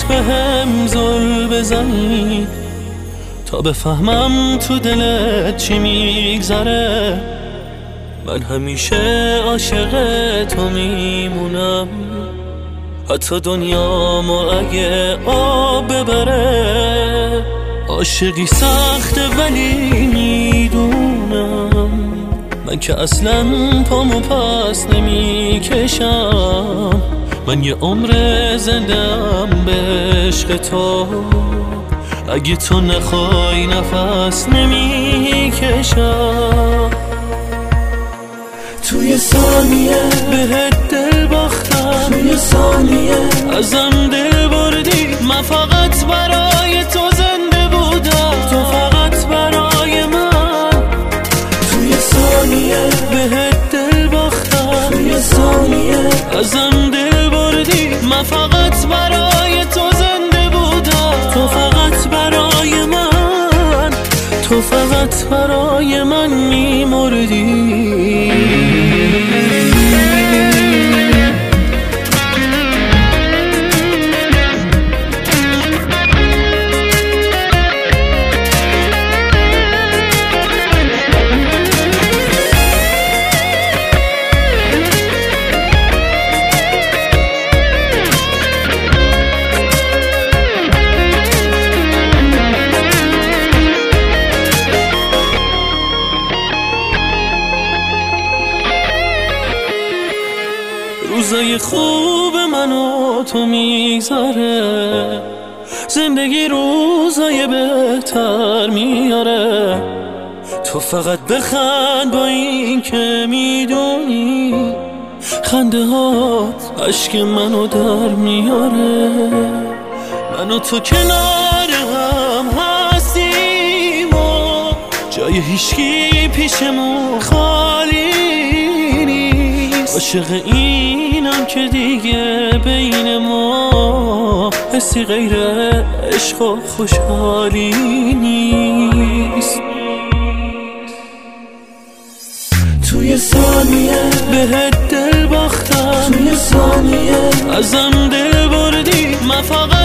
بهم زل بزنی تا بفهمم تو دلت چی میگذره. من همیشه عاشق تو میمونم، حتی دنیامو اگه آب ببره. عاشقی سخته ولی میدونم من که اصلا پامو پس نمیکشم. من یه عمر زندم به عشق تو، اگه تو نخوای نفس نمیکشم. توی ثانیه بهت دل باختم، توی ثانیه ازم دل بردی. من فقط برای تو زنده بودم، تو فقط برای من. توی ثانیه بهت دل باختم، توی ثانیه ازم دل بردی. من فقط برای تو زنده بودم، تو فقط برای من، تو فقط برای من میمردی. روزای خوب منو تو میگذره، زندگی روزای بهتر میاره. تو فقط بخند با این که میدونی خنده هات عشق منو در میاره. من و تو کنار هم هستیم و جای هیچکی پیشمون خالی نیست. عاشق اینم که دیگه بین ما حسی غیر عشق و خوشحالی نیست. توی ثانیه بهت دل باختم، توی ثانیه ازم دل بردی. من فقط